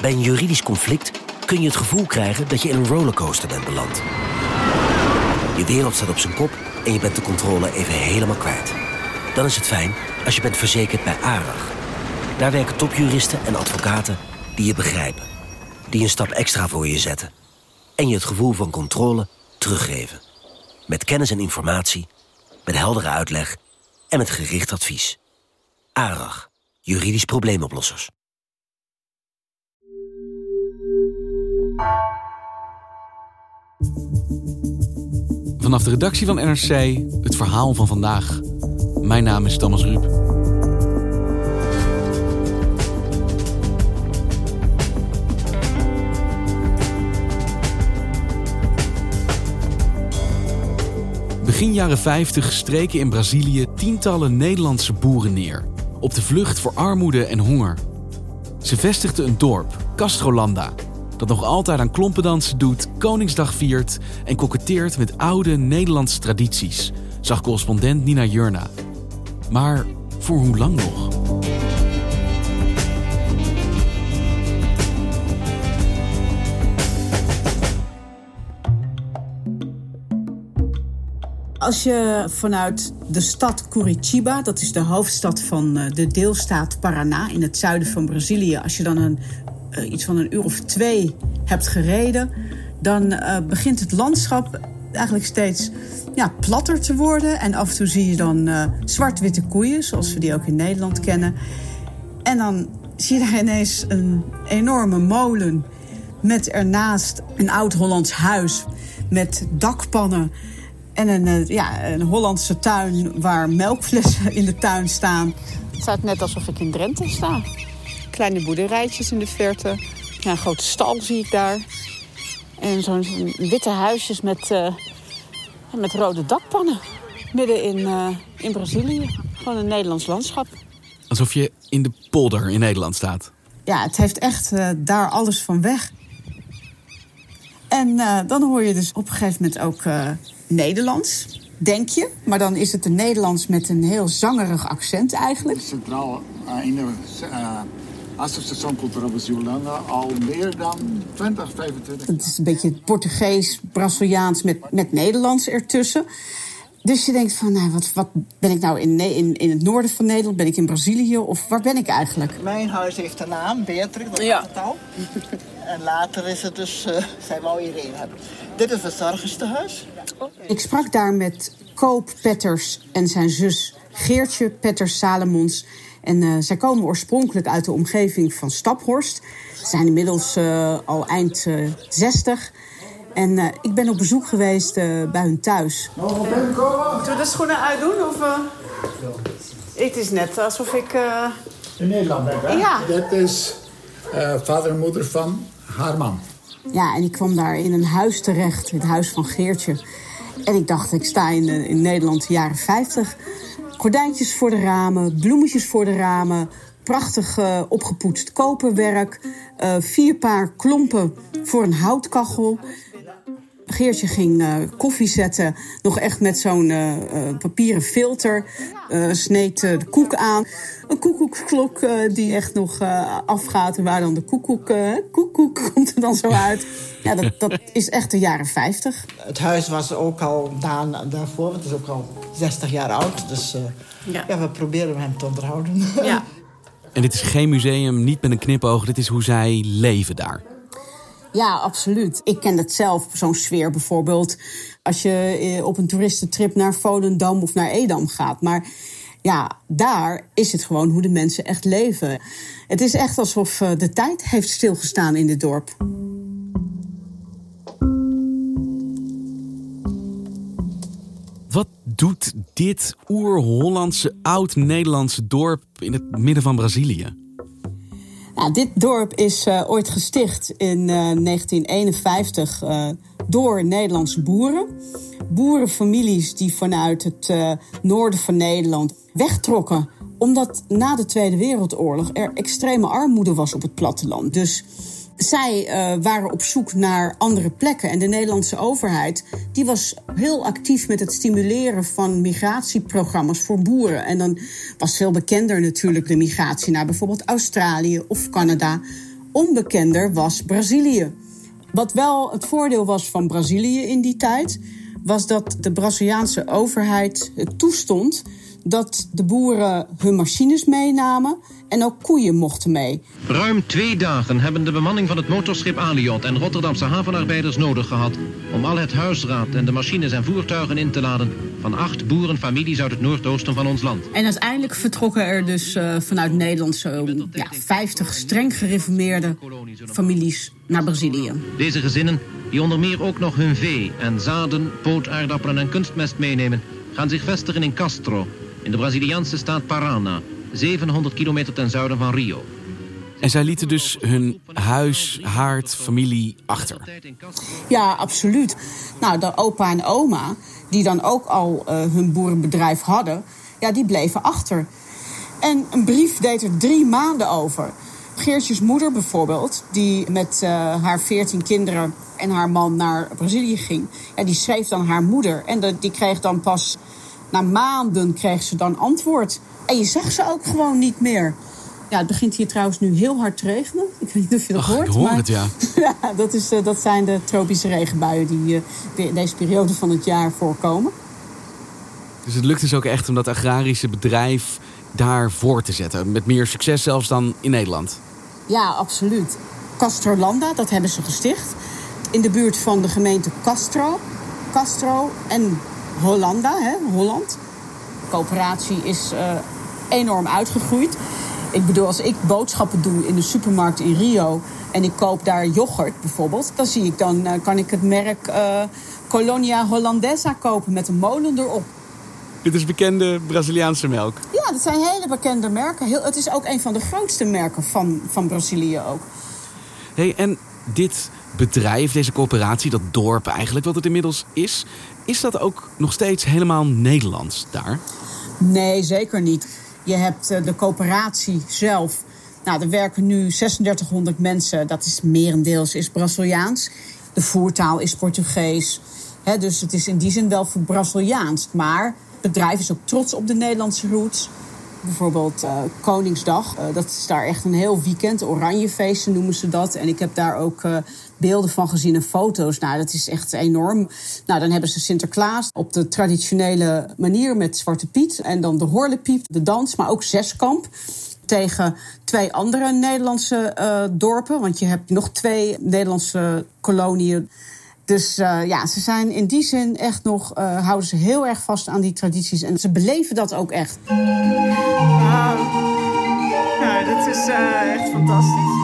Bij een juridisch conflict kun je het gevoel krijgen dat je in een rollercoaster bent beland. Je wereld staat op zijn kop en je bent de controle even helemaal kwijt. Dan is het fijn als je bent verzekerd bij ARAG. Daar werken topjuristen en advocaten die je begrijpen. Die een stap extra voor je zetten. En je het gevoel van controle teruggeven. Met kennis en informatie, met heldere uitleg en met gericht advies. ARAG, juridisch probleemoplossers. Vanaf de redactie van NRC, het verhaal van vandaag. Mijn naam is Thomas Ruip. Begin jaren 50 streken in Brazilië tientallen Nederlandse boeren neer. Op de vlucht voor armoede en honger. Ze vestigden een dorp, Castrolanda, dat nog altijd aan klompendansen doet, Koningsdag viert en koketteert met oude Nederlandse tradities, zag correspondent Nina Jurna. Maar voor hoe lang nog? Als je vanuit de stad Curitiba, dat is de hoofdstad van de deelstaat Paraná in het zuiden van Brazilië, als je dan iets van een uur of 2 hebt gereden, dan begint het landschap eigenlijk steeds platter te worden. En af en toe zie je dan zwart-witte koeien, zoals we die ook in Nederland kennen. En dan zie je daar ineens een enorme molen met ernaast een oud-Hollands huis met dakpannen. En een Hollandse tuin waar melkflessen in de tuin staan. Het staat net alsof ik in Drenthe sta. Kleine boerderijtjes in de verte. Ja, een grote stal zie ik daar. En zo'n witte huisjes met rode dakpannen. Midden in Brazilië. Gewoon een Nederlands landschap. Alsof je in de polder in Nederland staat. Ja, het heeft echt daar alles van weg. En dan hoor je dus op een gegeven moment ook Nederlands, denk je. Maar dan is het een Nederlands met een heel zangerig accent eigenlijk. Centraal in de Associatie Cultural Brasil-Holanda al meer dan 20, 25 jaar. Het is een beetje Portugees, Braziliaans met Nederlands ertussen. Dus je denkt van, wat ben ik nou in het noorden van Nederland? Ben ik in Brazilië of waar ben ik eigenlijk? Mijn huis heeft een naam, Beatrix, dat is het al. En later is het dus, zij wou Irene hebben. Dit is het verzorgingstehuis. Ik sprak daar met Koop Petters en zijn zus Geertje Petters Salomons. En zij komen oorspronkelijk uit de omgeving van Staphorst. Ze zijn inmiddels al eind 60. En ik ben op bezoek geweest bij hun thuis. Mogen we binnenkomen? Moeten we de schoenen uitdoen? Het is net alsof ik in Nederland ben, hè? Ja. Dat is vader en moeder van haar man. Ja, en ik kwam daar in een huis terecht, het huis van Geertje. En ik dacht, ik sta in Nederland de jaren 50. Gordijntjes voor de ramen, bloemetjes voor de ramen. Prachtig opgepoetst koperwerk. 4 paar klompen voor een houtkachel. Geertje ging koffie zetten, nog echt met zo'n papieren filter. Sneed de koek aan. Een koekoeksklok die echt nog afgaat. En waar dan de koekoek komt er dan zo uit. Ja, dat is echt de jaren 50. Het huis was ook al daarvoor, want het is ook al 60 jaar oud. Dus we proberen hem te onderhouden. Ja. En dit is geen museum, niet met een knipoog. Dit is hoe zij leven daar. Ja, absoluut. Ik ken dat zelf, zo'n sfeer bijvoorbeeld. Als je op een toeristentrip naar Volendam of naar Edam gaat. Maar ja, daar is het gewoon hoe de mensen echt leven. Het is echt alsof de tijd heeft stilgestaan in dit dorp. Wat doet dit oer-Hollandse, oud-Nederlandse dorp in het midden van Brazilië? Nou, dit dorp is ooit gesticht in 1951 door Nederlandse boeren. Boerenfamilies die vanuit het noorden van Nederland wegtrokken. Omdat na de Tweede Wereldoorlog er extreme armoede was op het platteland. Dus zij waren op zoek naar andere plekken. En de Nederlandse overheid die was heel actief met het stimuleren van migratieprogramma's voor boeren. En dan was veel bekender natuurlijk de migratie naar bijvoorbeeld Australië of Canada onbekender was Brazilië. Wat wel het voordeel was van Brazilië in die tijd, was dat de Braziliaanse overheid het toestond dat de boeren hun machines meenamen en ook koeien mochten mee. Ruim 2 dagen hebben de bemanning van het motorschip Aliot en Rotterdamse havenarbeiders nodig gehad om al het huisraad en de machines en voertuigen in te laden van 8 boerenfamilies uit het noordoosten van ons land. En uiteindelijk vertrokken er dus vanuit Nederland zo'n 50 streng gereformeerde families naar Brazilië. Deze gezinnen, die onder meer ook nog hun vee en zaden, pootaardappelen en kunstmest meenemen, gaan zich vestigen in Castro, in de Braziliaanse staat Paraná, 700 kilometer ten zuiden van Rio. En zij lieten dus hun huis, haard, familie achter. Ja, absoluut. Nou, de opa en oma, die dan ook al hun boerenbedrijf hadden, ja, die bleven achter. En een brief deed er 3 maanden over. Geertjes moeder bijvoorbeeld, die met haar 14 kinderen en haar man naar Brazilië ging, ja, die schreef dan haar moeder. En die kreeg dan pas, na maanden kreeg ze dan antwoord. En je zag ze ook gewoon niet meer. Ja, het begint hier trouwens nu heel hard te regenen. Ik weet niet of je dat hoort. Ik hoor het, ja. Ja, dat zijn de tropische regenbuien die in deze periode van het jaar voorkomen. Dus het lukt dus ook echt om dat agrarische bedrijf daar voor te zetten. Met meer succes zelfs dan in Nederland. Ja, absoluut. Castrolanda, dat hebben ze gesticht. In de buurt van de gemeente Castro en Hollanda, Holland. De coöperatie is enorm uitgegroeid. Ik bedoel, als ik boodschappen doe in de supermarkt in Rio en ik koop daar yoghurt bijvoorbeeld, dan kan ik het merk Colonia Hollandesa kopen met een molen erop. Dit is bekende Braziliaanse melk. Ja, dat zijn hele bekende merken. Het is ook een van de grootste merken van Brazilië ook. Hey, en dit bedrijf, deze coöperatie, dat dorp eigenlijk, wat het inmiddels is dat ook nog steeds helemaal Nederlands daar? Nee, zeker niet. Je hebt de coöperatie zelf. Nou, er werken nu 3600 mensen. Dat is merendeels is Braziliaans. De voertaal is Portugees. Dus het is in die zin wel voor Braziliaans. Maar het bedrijf is ook trots op de Nederlandse roots. Bijvoorbeeld Koningsdag. Dat is daar echt een heel weekend. Oranjefeesten noemen ze dat. En ik heb daar ook beelden van gezien en foto's. Nou, dat is echt enorm. Nou, dan hebben ze Sinterklaas op de traditionele manier met Zwarte Piet. En dan de Horlepiep, de dans, maar ook Zeskamp. Tegen 2 andere Nederlandse dorpen. Want je hebt nog 2 Nederlandse koloniën. Dus ze zijn in die zin echt nog, houden ze heel erg vast aan die tradities. En ze beleven dat ook echt. Nou, dat is echt fantastisch.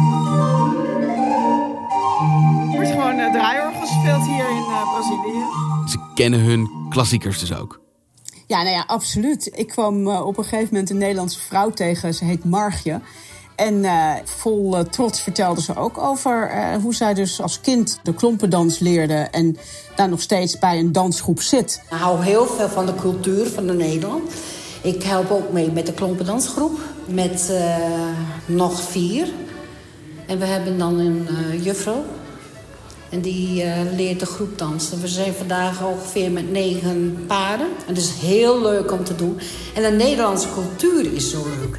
Er wordt gewoon draaiorgel gespeeld hier in Brazilië. Ze kennen hun klassiekers dus ook. Ja, nou ja, absoluut. Ik kwam op een gegeven moment een Nederlandse vrouw tegen. Ze heet Margje. En vol trots vertelde ze ook over hoe zij dus als kind de klompendans leerde en daar nog steeds bij een dansgroep zit. Ik hou heel veel van de cultuur van Nederland. Ik help ook mee met de klompendansgroep met nog 4. En we hebben dan een juffrouw. En die leert de groep dansen. We zijn vandaag ongeveer met 9 paren. En het is heel leuk om te doen. En de Nederlandse cultuur is zo leuk.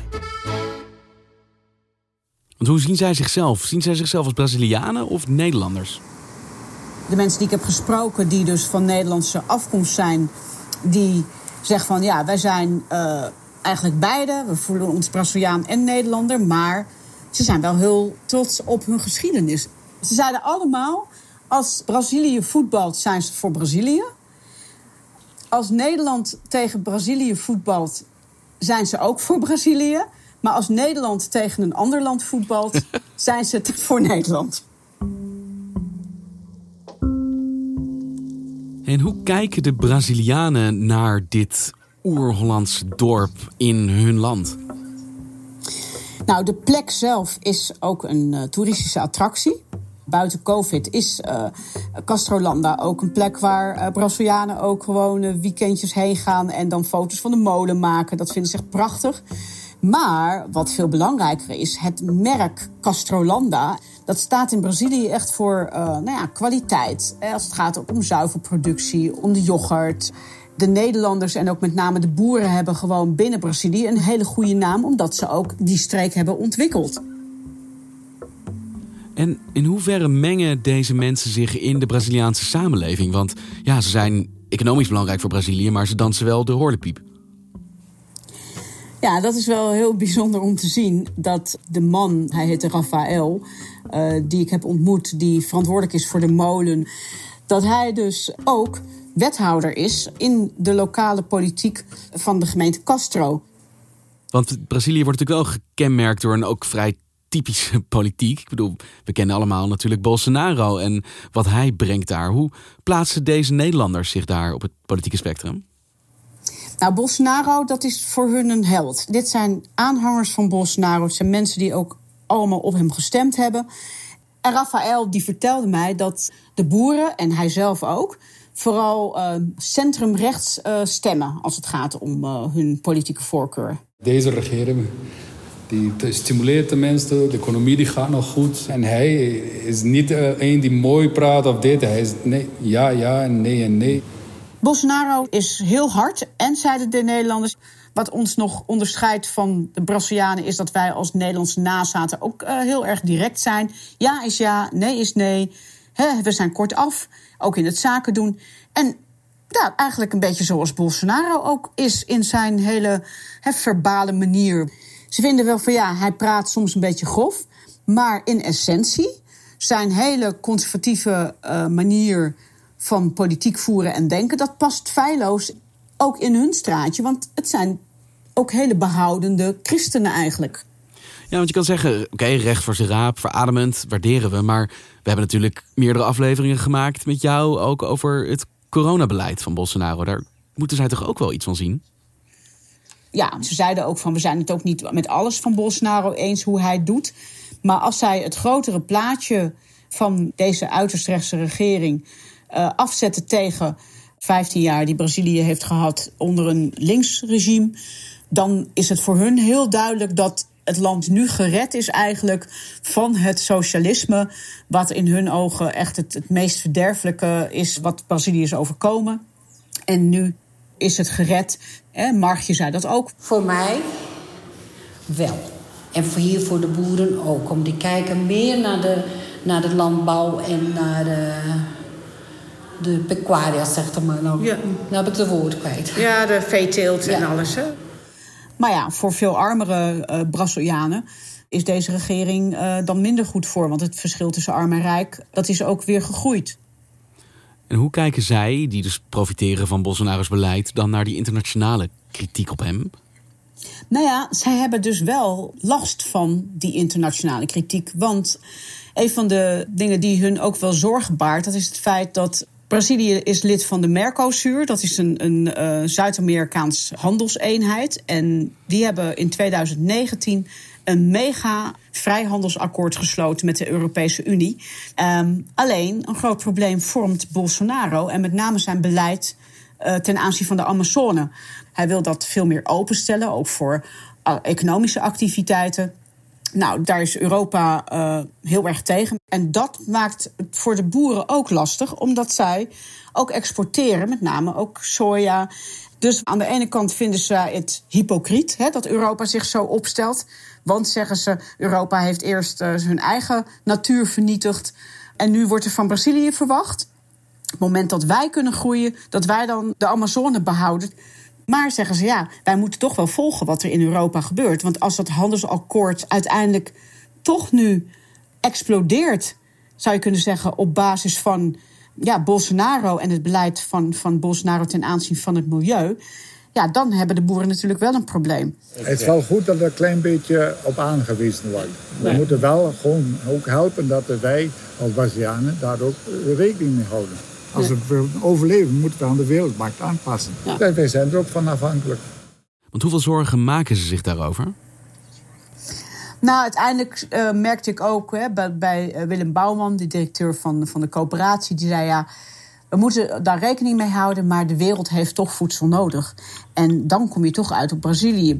Want hoe zien zij zichzelf? Zien zij zichzelf als Brazilianen of Nederlanders? De mensen die ik heb gesproken, die dus van Nederlandse afkomst zijn, die zeggen van ja, wij zijn eigenlijk beide. We voelen ons Braziliaan en Nederlander, maar ze zijn wel heel trots op hun geschiedenis. Ze zeiden allemaal, als Brazilië voetbalt, zijn ze voor Brazilië. Als Nederland tegen Brazilië voetbalt, zijn ze ook voor Brazilië. Maar als Nederland tegen een ander land voetbalt, zijn ze voor Nederland. En hoe kijken de Brazilianen naar dit oer-Hollandse dorp in hun land? Nou, de plek zelf is ook een toeristische attractie. Buiten COVID is Castrolanda ook een plek waar Brazilianen ook gewoon weekendjes heen gaan en dan foto's van de molen maken. Dat vinden ze echt prachtig. Maar wat veel belangrijker is, het merk Castrolanda, dat staat in Brazilië echt voor kwaliteit. Als het gaat ook om zuivelproductie, om de yoghurt. De Nederlanders en ook met name de boeren hebben gewoon binnen Brazilië een hele goede naam, omdat ze ook die streek hebben ontwikkeld. En in hoeverre mengen deze mensen zich in de Braziliaanse samenleving? Want ja, ze zijn economisch belangrijk voor Brazilië, maar ze dansen wel de horlepiep. Ja, dat is wel heel bijzonder om te zien dat de man, hij heette Rafael, die ik heb ontmoet, die verantwoordelijk is voor de molen, dat hij dus ook wethouder is in de lokale politiek van de gemeente Castro. Want Brazilië wordt natuurlijk wel gekenmerkt door een ook vrij typische politiek. Ik bedoel, we kennen allemaal natuurlijk Bolsonaro en wat hij brengt daar. Hoe plaatsen deze Nederlanders zich daar op het politieke spectrum? Nou, Bolsonaro, dat is voor hun een held. Dit zijn aanhangers van Bolsonaro. Het zijn mensen die ook allemaal op hem gestemd hebben. En Rafael die vertelde mij dat de boeren, en hij zelf ook, vooral centrumrechts stemmen als het gaat om hun politieke voorkeur. Deze regering die stimuleert de mensen, de economie die gaat nog goed. En hij is niet een die mooi praat of dit. Hij is nee, ja en nee. Bolsonaro is heel hard, en zeiden de Nederlanders. Wat ons nog onderscheidt van de Brazilianen is dat wij als Nederlandse nazaten ook heel erg direct zijn. Ja is ja, nee is nee. We zijn kortaf, ook in het zaken doen. En ja, eigenlijk een beetje zoals Bolsonaro ook is in zijn hele verbale manier. Ze vinden wel van ja, hij praat soms een beetje grof. Maar in essentie, zijn hele conservatieve manier van politiek voeren en denken, dat past feilloos ook in hun straatje. Want het zijn ook hele behoudende christenen eigenlijk. Ja, want je kan zeggen, oké, recht voor zijn raap, verademend, waarderen we. Maar we hebben natuurlijk meerdere afleveringen gemaakt met jou ook over het coronabeleid van Bolsonaro. Daar moeten zij toch ook wel iets van zien? Ja, ze zeiden ook van, we zijn het ook niet met alles van Bolsonaro eens hoe hij het doet. Maar als zij het grotere plaatje van deze uiterst rechtse regering afzetten tegen 15 jaar die Brazilië heeft gehad onder een linksregime, dan is het voor hun heel duidelijk dat het land nu gered is eigenlijk van het socialisme, wat in hun ogen echt het meest verderfelijke is wat Brazilië is overkomen. En nu is het gered. Margje zei dat ook. Voor mij wel. En hier voor de boeren ook. Om die kijken meer naar de landbouw en naar de pecuaria, zegt er maar. Nou, ja. Nou heb ik de woord kwijt. Ja, de veeteelt en alles. Hè? Maar ja, voor veel armere Brazilianen is deze regering dan minder goed voor. Want het verschil tussen arm en rijk, dat is ook weer gegroeid. En hoe kijken zij, die dus profiteren van Bolsonaro's beleid, dan naar die internationale kritiek op hem? Nou ja, zij hebben dus wel last van die internationale kritiek. Want een van de dingen die hun ook wel zorgen baart, dat is het feit dat Brazilië is lid van de Mercosur. Dat is een Zuid-Amerikaans handelseenheid. En die hebben in 2019 een mega vrijhandelsakkoord gesloten met de Europese Unie. Alleen een groot probleem vormt Bolsonaro en met name zijn beleid ten aanzien van de Amazone. Hij wil dat veel meer openstellen, ook voor economische activiteiten. Nou, daar is Europa heel erg tegen. En dat maakt het voor de boeren ook lastig, omdat zij ook exporteren, met name ook soja. Dus aan de ene kant vinden ze het hypocriet dat Europa zich zo opstelt. Want, zeggen ze, Europa heeft eerst hun eigen natuur vernietigd. En nu wordt er van Brazilië verwacht, op het moment dat wij kunnen groeien, dat wij dan de Amazone behouden. Maar, zeggen ze, ja, wij moeten toch wel volgen wat er in Europa gebeurt. Want als dat handelsakkoord uiteindelijk toch nu explodeert, zou je kunnen zeggen, op basis van Bolsonaro en het beleid van Bolsonaro ten aanzien van het milieu, ja, dan hebben de boeren natuurlijk wel een probleem. Het is wel goed dat er een klein beetje op aangewezen wordt. We moeten wel gewoon ook helpen dat wij als Brazilianen daar ook rekening mee houden. Als we willen overleven, moeten we aan de wereldmarkt aanpassen. Ja. Wij zijn er ook van afhankelijk. Want hoeveel zorgen maken ze zich daarover? Nou, uiteindelijk merkte ik ook bij Willem Bouwman, de directeur van de coöperatie, die zei ja, we moeten daar rekening mee houden, maar de wereld heeft toch voedsel nodig. En dan kom je toch uit op Brazilië.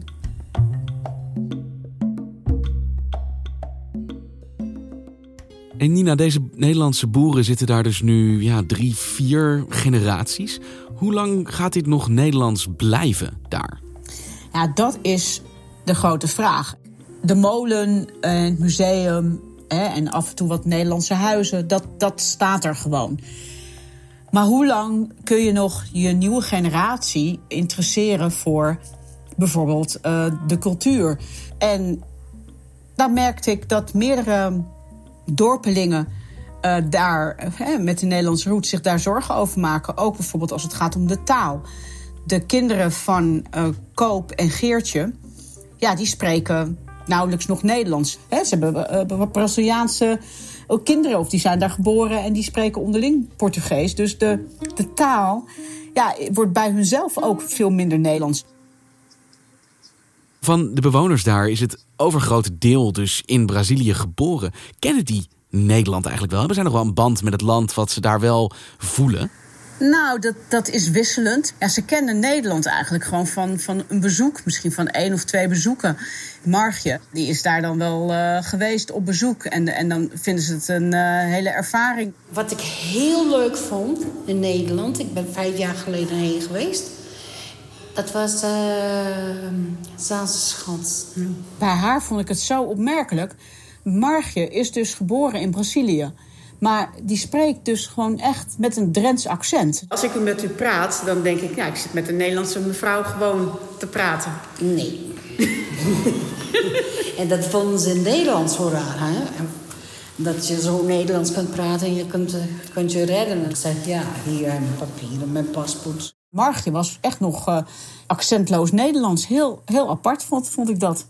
En Nina, deze Nederlandse boeren zitten daar dus nu 3-4 generaties. Hoe lang gaat dit nog Nederlands blijven daar? Ja, dat is de grote vraag. De molen en het museum En af en toe wat Nederlandse huizen, dat staat er gewoon. Maar hoe lang kun je nog je nieuwe generatie interesseren voor bijvoorbeeld de cultuur? En daar merkte ik dat meerdere dorpelingen daar met de Nederlandse roots zich daar zorgen over maken. Ook bijvoorbeeld als het gaat om de taal. De kinderen van Koop en Geertje, die spreken nauwelijks nog Nederlands. Ze hebben Braziliaanse kinderen, of die zijn daar geboren en die spreken onderling Portugees. Dus de taal wordt bij hunzelf ook veel minder Nederlands. Van de bewoners daar is het overgrote deel dus in Brazilië geboren. Kennen die Nederland eigenlijk wel? Hebben zij nog wel een band met het land wat ze daar wel voelen? Nou, dat is wisselend. Ja, ze kennen Nederland eigenlijk gewoon van een bezoek. Misschien van 1 of 2 bezoeken. Margje, die is daar dan wel geweest op bezoek. En dan vinden ze het een hele ervaring. Wat ik heel leuk vond in Nederland... ik ben 5 jaar geleden heen geweest... dat was Zaanstad. Bij haar vond ik het zo opmerkelijk. Margje is dus geboren in Brazilië. Maar die spreekt dus gewoon echt met een Drents accent. Als ik met u praat, dan denk ik... ik zit met een Nederlandse mevrouw gewoon te praten. Nee. En dat vonden ze in Nederland zo raar, hè? Dat je zo Nederlands kunt praten en je kunt je redden. Ik zeg, hier mijn papieren, mijn paspoort. Margje was echt nog accentloos Nederlands. Heel, heel apart vond ik dat.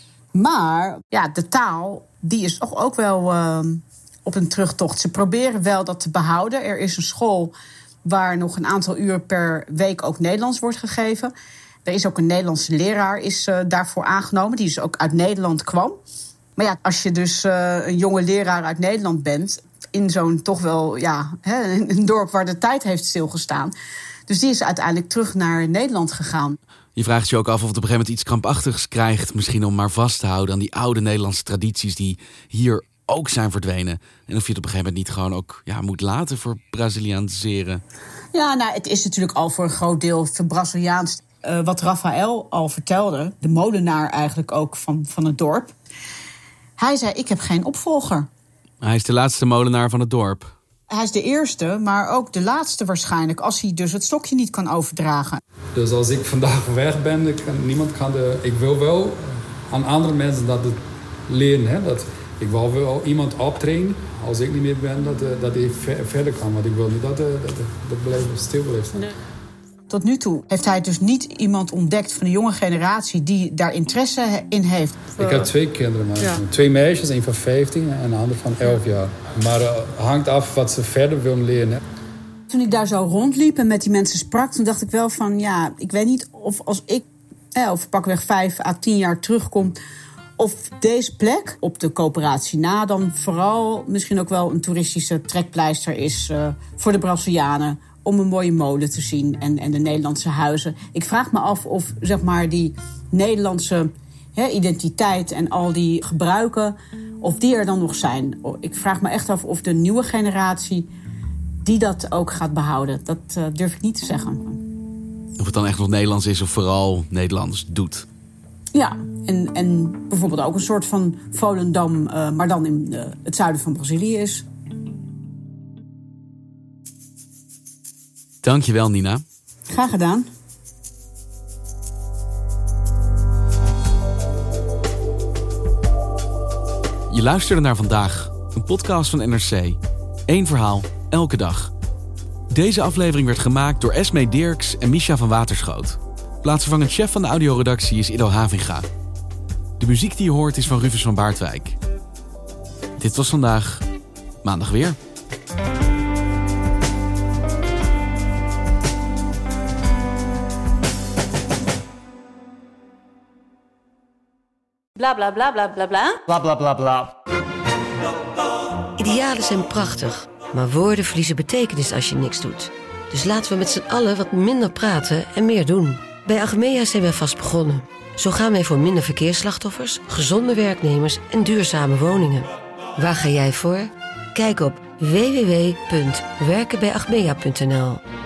Maar de taal, die is toch ook wel op een terugtocht. Ze proberen wel dat te behouden. Er is een school waar nog een aantal uur per week ook Nederlands wordt gegeven. Er is ook een Nederlandse leraar is daarvoor aangenomen, die dus ook uit Nederland kwam. Maar als je dus een jonge leraar uit Nederland bent, in zo'n toch wel een dorp waar de tijd heeft stilgestaan. Dus die is uiteindelijk terug naar Nederland gegaan. Je vraagt je ook af of het op een gegeven moment iets krampachtigs krijgt, misschien om maar vast te houden aan die oude Nederlandse tradities die hier ook zijn verdwenen. En of je het op een gegeven moment niet gewoon ook moet laten voor Brazilianiseren. Ja, het is natuurlijk al voor een groot deel Braziliaans. Wat Rafael al vertelde, de molenaar eigenlijk ook van het dorp. Hij zei, ik heb geen opvolger. Hij is de laatste molenaar van het dorp. Hij is de eerste, maar ook de laatste waarschijnlijk, als hij dus het stokje niet kan overdragen. Dus als ik vandaag weg ben, ik wil wel aan andere mensen dat leren. Hè? Dat ik wil wel iemand optrainen, als ik niet meer ben, dat hij verder kan. Want ik wil niet dat stil blijft staan. Nee. Tot nu toe heeft hij dus niet iemand ontdekt van de jonge generatie die daar interesse in heeft. Ik heb 2 kinderen, 2 meisjes, een van 15 en een ander van 11 jaar. Maar hangt af wat ze verder willen leren. Hè. Toen ik daar zo rondliep en met die mensen sprak, toen dacht ik wel van ik weet niet of als ik over pakweg 5 à 10 jaar terugkom, of deze plek op de coöperatie na dan vooral misschien ook wel een toeristische trekpleister is voor de Brazilianen. Om een mooie molen te zien en de Nederlandse huizen. Ik vraag me af of die Nederlandse identiteit en al die gebruiken, of die er dan nog zijn. Ik vraag me echt af of de nieuwe generatie die dat ook gaat behouden. Dat durf ik niet te zeggen. Of het dan echt nog Nederlands is of vooral Nederlands doet. Ja, en bijvoorbeeld ook een soort van Volendam, maar dan in het zuiden van Brazilië is. Dankjewel, Nina. Graag gedaan. Je luisterde naar Vandaag, een podcast van NRC. 1 verhaal, elke dag. Deze aflevering werd gemaakt door Esmee Dirks en Misha van Waterschoot. Plaatsvervangend chef van de audioredactie is Ido Havinga. De muziek die je hoort is van Rufus van Baardwijk. Dit was Vandaag, maandag weer. Bla bla bla bla bla bla. Bla bla bla bla. Idealen zijn prachtig, maar woorden verliezen betekenis als je niks doet. Dus laten we met z'n allen wat minder praten en meer doen. Bij Achmea zijn wij vast begonnen. Zo gaan wij voor minder verkeersslachtoffers, gezonde werknemers en duurzame woningen. Waar ga jij voor? Kijk op www.werkenbijachmea.nl.